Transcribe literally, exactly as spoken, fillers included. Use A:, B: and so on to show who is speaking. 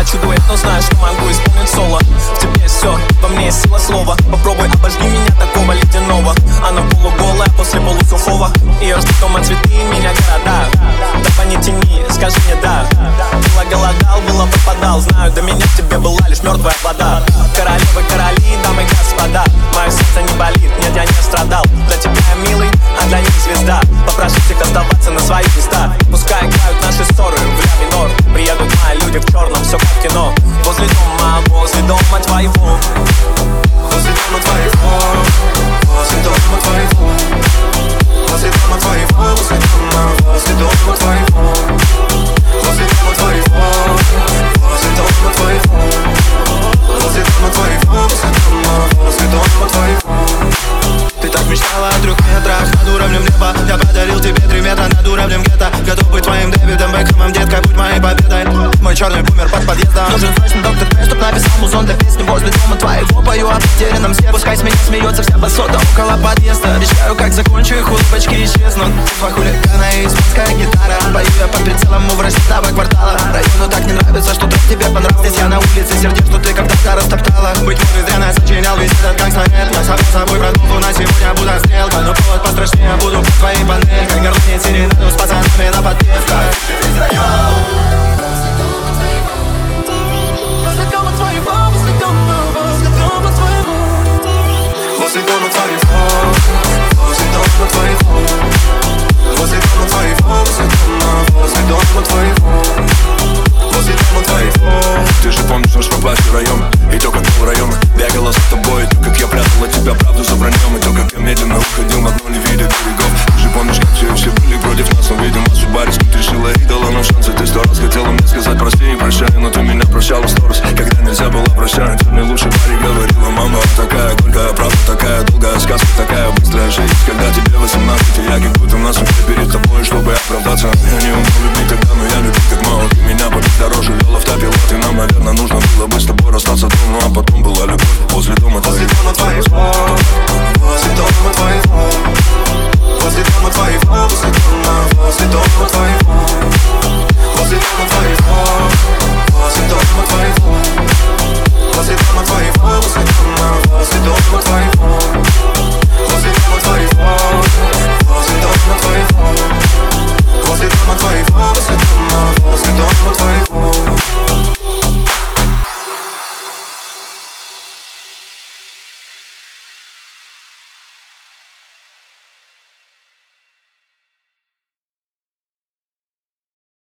A: хочу дуэт, но знаю, что могу исполнить соло. В тебе все, во мне есть сила слова. Попробуй обожги меня такого ледяного. Она полуголая после полусухого. Ее ждут дома цветы, меня города. Давай не тяни, скажи мне да. Было голодал, было пропадал. Знаю, до меня в тебе была лишь мертвая вода. Королевы, короли, дамы, господа. Мое сердце не болит, нет, я не страдал. Для тебя я милый, а для них звезда. Попрошу всех оставаться на своих местах. Пускай играют наши ссоры в ля минор. Приедут мои люди в черном, все как кино. Возле дома, возле дома твоего.
B: Возле дома твоего, возле дома твоего. Возле дома твоего, возле дома, возле дома твоего. Возле дома твоего, возле дома твоего. Возле дома твоего, возле дома, возле дома твоего. Ты так мечтала о трех метрах над уровнем неба. Я подарил тебе три метра над уровнем гетто. Готов быть твоим Дэвидом Бекхэмом, детка, будь моей победой. Мой черный бумер под подъездом. Нужен срочно доктор Дре, чтоб написал музон для песни. Возле дома твоего пою о потерянном свете. Пускай с меня смеется вся басота около подъезда. Обещаю, как закончу, их улыбочки исчезнут. Два хулигана и испанская гитара. Пою я под прицелом у враждебного квартала. Району так не нравится, что трек тебе понравился. Здесь я на улице сердец, что ты когда-то растоптала. Быть может, зря нас сочинял весь этот как снаряд. Я сам с собой продумал, на сегодня буду стрелка. Но повод пострашнее, буду под твоей панель. Как горло серенаду с пацанами на подпевках. Возле дома твоего, возле дома, возле дома твоего. Возле дома твоего, возле дома твоего. Возле дома твоего, возле дома, возле дома твоего. Возле дома твоего.
C: Ты же помнишь наш попасть район. И то, как был район бегала за тобой. И то, как я прятал от тебя правду за враньем. И то, как я медленно уходил на дно, не видя берегов. Ты же помнишь, как все, все были против нас. Но, видимо, судьба рискнуть решила и дала нам шансы. Ты стал